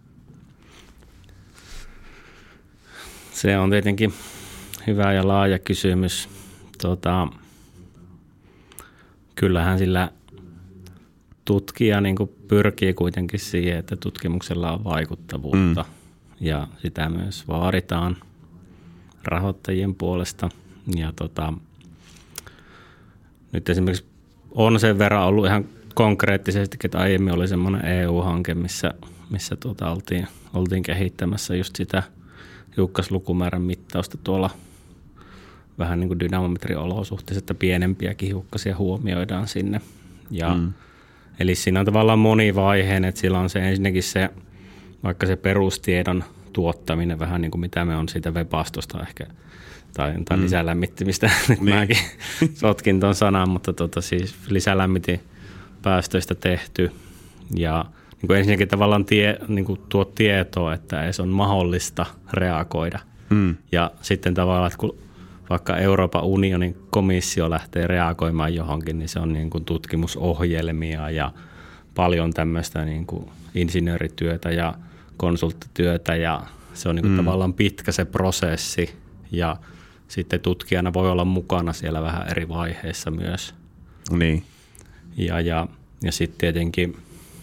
Se on tietenkin hyvä ja laaja kysymys. Tota, kyllähän sillä tutkija niin kuin pyrkii kuitenkin siihen, että tutkimuksella on vaikuttavuutta mm. ja sitä myös vaaditaan rahoittajien puolesta. Ja tota, nyt esimerkiksi on sen verran ollut ihan konkreettisesti, että aiemmin oli semmoinen E U-hanke, missä, missä tota oltiin, oltiin kehittämässä just sitä hiukkaslukumäärän mittausta tuolla vähän niin kuin dynamometriolosuhteissa, että pienempiäkin hiukkasia huomioidaan sinne. Ja, mm. Eli siinä on tavallaan monivaiheinen, että sillä on se ensinnäkin se, vaikka se perustiedon tuottaminen, vähän niin kuin mitä me on siitä webastosta ehkä, tai, tai mm. lisälämmittimistä, nyt niin. Mäkin sotkin tuon sanan, mutta tota, siis lisälämmitin päästöistä tehty, ja niin kuin ensinnäkin tavallaan tie, niin kuin tuo tietoa, että edes on mahdollista reagoida. Mm. Ja sitten tavallaan, että kun vaikka Euroopan unionin komissio lähtee reagoimaan johonkin, niin se on niin kuin tutkimusohjelmia ja paljon tämmöistä niin kuin insinöörityötä ja konsulttityötä ja se on niin kuin mm. tavallaan pitkä se prosessi ja sitten tutkijana voi olla mukana siellä vähän eri vaiheissa myös. Niin. Ja, ja, ja sitten tietenkin,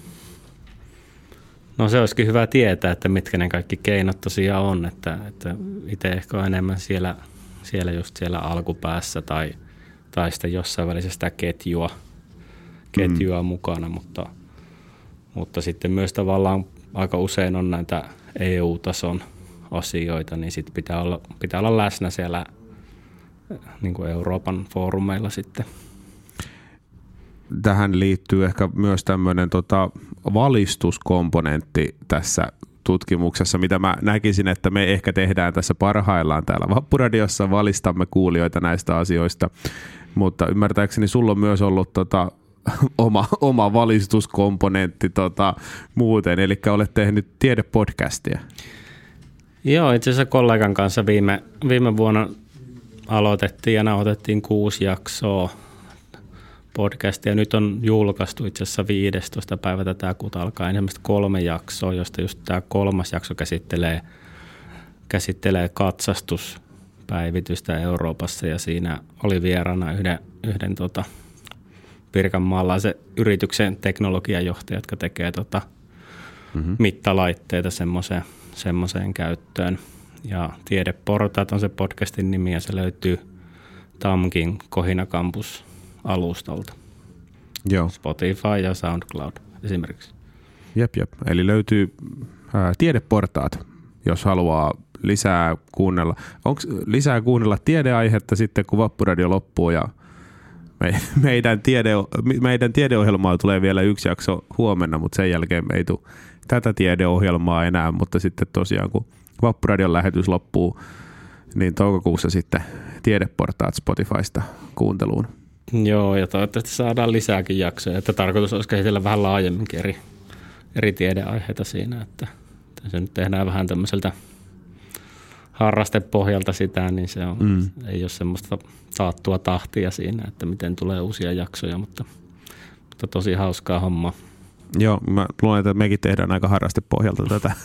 no se olisikin hyvä tietää, että mitkä ne kaikki keinot tosiaan on, että, että itse ehkä on enemmän siellä, siellä just siellä alkupäässä tai, tai sitten jossain välissä sitä ketjua, ketjua mm. mukana, mutta, mutta sitten myös tavallaan aika usein on näitä E U-tason asioita, niin sitten pitää olla, pitää olla läsnä siellä niin kuin Euroopan foorumeilla sitten. Tähän liittyy ehkä myös tämmöinen tota, valistuskomponentti tässä tutkimuksessa, mitä mä näkisin, että me ehkä tehdään tässä parhaillaan täällä Vappuradiossa, valistamme kuulijoita näistä asioista, mutta ymmärtääkseni sulla on myös ollut tota, oma, oma valistuskomponentti tota, muuten, eli olet tehnyt tiedepodcastia. Joo, itse asiassa kollegan kanssa viime, viime vuonna aloitettiin ja nauhoitettiin kuusi jaksoa podcastia. Nyt on julkaistu itse asiassa viidestoista päivä tätä kuuta alkaa ensimmäistä kolme jaksoa, josta just tämä kolmas jakso käsittelee, käsittelee katsastuspäivitystä Euroopassa ja siinä oli vieraana yhden, yhden tota, pirkanmaalaisen yrityksen teknologiajohtaja, jotka tekee tota, mm-hmm. mittalaitteita semmoiseen, semmoiseen käyttöön. Ja Tiedeportaat on se podcastin nimi ja se löytyy Tamkin Kohina Campus alustalta. Joo. Spotify ja SoundCloud esimerkiksi. Jep, jep. Eli löytyy ää, Tiedeportaat, jos haluaa lisää kuunnella. Onko lisää kuunnella tiedeaihetta sitten, kun Vappuradio loppuu ja me, meidän, tiede, meidän tiedeohjelmaa tulee vielä yksi jakso huomenna, mutta sen jälkeen me ei tule tätä tiedeohjelmaa enää, mutta sitten tosiaan kun Vappuradion lähetys loppuu, niin toukokuussa sitten Tiedeportaat Spotifysta kuunteluun. Joo, ja toivottavasti saadaan lisääkin jaksoja, että tarkoitus olisi käsitellä vähän laajemminkin eri, eri tiedeaiheita siinä, että, että se nyt tehdään vähän tämmöiseltä harrastepohjalta sitä, niin se on, mm. ei ole semmoista taattua tahtia siinä, että miten tulee uusia jaksoja, mutta, mutta tosi hauskaa hommaa. Joo, mä luulen, että mekin tehdään aika harrastepohjalta tätä.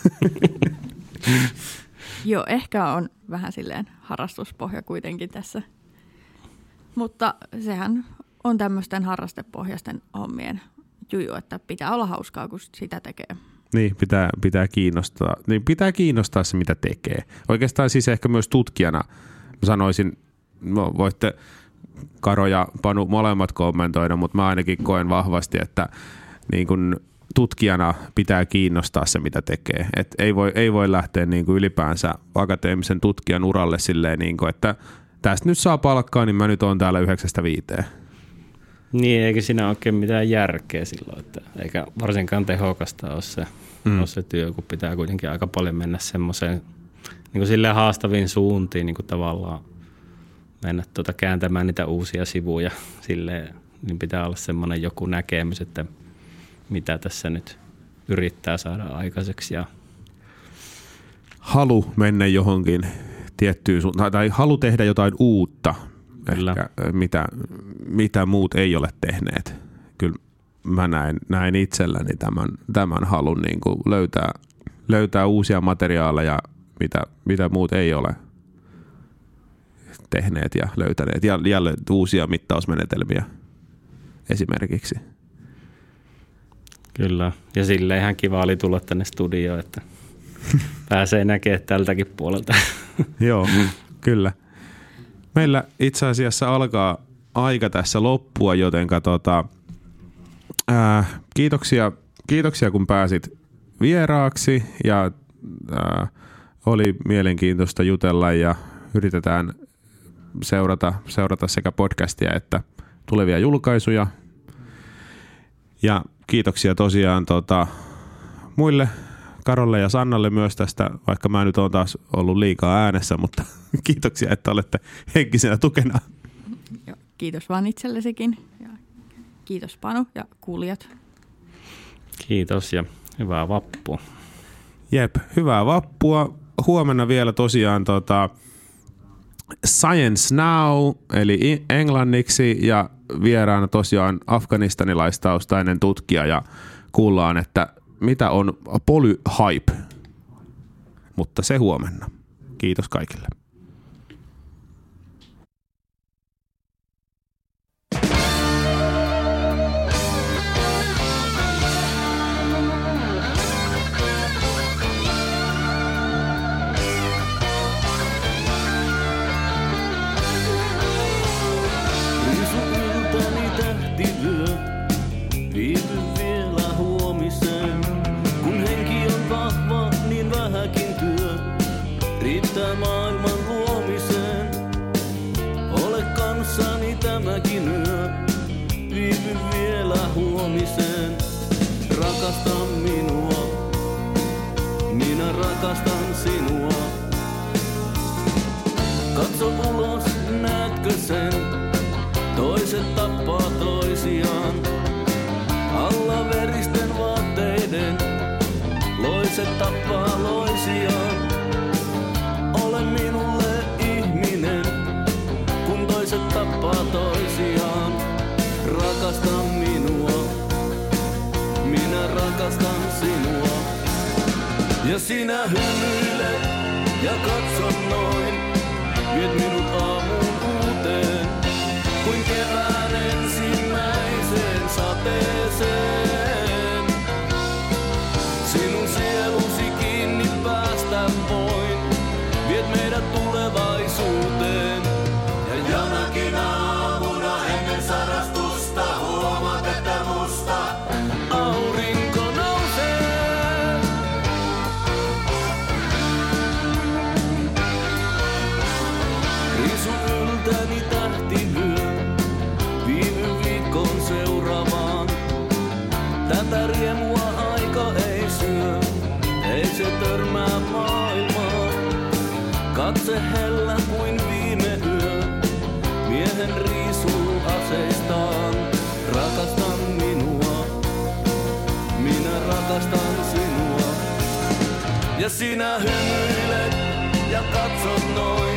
Joo, ehkä on vähän silleen harrastuspohja kuitenkin tässä. Mutta sehän on tämmöisten harrastepohjaisten hommien juju, että pitää olla hauskaa, kun sitä tekee. Niin, pitää, pitää, kiinnostaa. Niin, pitää kiinnostaa se, mitä tekee. Oikeastaan siis ehkä myös tutkijana sanoisin, no, voitte Karo ja Panu molemmat kommentoida, mutta mä ainakin koen vahvasti, että niin kun tutkijana pitää kiinnostaa se, mitä tekee. Et ei, voi, ei voi lähteä niin kuin ylipäänsä akateemisen tutkijan uralle silleen, niin kuin, että tästä nyt saa palkkaa, niin mä nyt oon täällä yhdeksästä viiteen. Niin, eikä siinä oikein mitään järkeä silloin, että eikä varsinkaan tehokasta ole se, mm. ole se työ, kun pitää kuitenkin aika paljon mennä semmoiseen niin kuin silleen haastaviin suuntiin niin kuin tavallaan mennä tuota kääntämään niitä uusia sivuja silleen, niin pitää olla semmoinen joku näkemys, että mitä tässä nyt yrittää saada aikaiseksi. Ja halu mennä johonkin tiettyyn suuntaan, tai halu tehdä jotain uutta, ehkä, mitä, mitä muut ei ole tehneet. Kyllä mä näen, näen itselläni tämän, tämän halun niin kuin löytää, löytää uusia materiaaleja, mitä, mitä muut ei ole tehneet ja löytäneet. Ja jälleen uusia mittausmenetelmiä esimerkiksi. Kyllä, ja silleen ihan kiva oli tulla tänne studioon, että pääsee näkemään tältäkin puolelta. Joo, kyllä. Meillä itse asiassa alkaa aika tässä loppua, joten tota, ää, kiitoksia, kiitoksia kun pääsit vieraaksi ja ää, oli mielenkiintoista jutella ja yritetään seurata, seurata sekä podcastia että tulevia julkaisuja. Ja kiitoksia tosiaan tota, muille, Karolle ja Sannalle myös tästä, vaikka mä nyt oon taas ollut liikaa äänessä, mutta kiitoksia, että olette henkisenä tukena. Joo, kiitos vaan itsellesikin ja kiitos Panu ja kuulijat. Kiitos ja hyvää vappua. Jep, hyvää vappua. Huomenna vielä tosiaan tota Science Now, eli englanniksi, ja vieraana tosiaan afganistanilaistaustaiinen tutkija ja kuullaan, että mitä on polyhype. Mutta se huomenna. Kiitos kaikille. Viivy vielä huomiseen, kun henki on vahva, niin vähäkin työ riittää maailman luomiseen. Ole kanssani tämäkin yö, viivy vielä huomiseen. Rakasta minua, minä rakastan sinua. Katso ulos, näetkö sen? Toiset tappaa toisiaan. Alla veristen vaatteiden, loiset tappaa loisiaan. Ole minulle ihminen, kun toiset tappaa toisiaan. Rakasta minua, minä rakastan sinua. Ja sinä hymyilet ja katsot noin, viet minut aamuun uuteen, kuin kevään ensimmäiseen sateeseen. Sinun sielusi kiinni päästä voin, viet meidät tulevaisuuteen. Ja jonakin aamuna ennen sarastusta huomaat, että musta aurinko nousee. Risu yltäni tähtivyö, viivy viikon seuraavaan. Tätä riemua aika ei syö, ei se törmää maailmaan. Katse hellä kuin viime yö, miehen riisuu aseistaan. Rakastan minua, minä rakastan sinua. Ja sinä hymyilet ja katsot noin.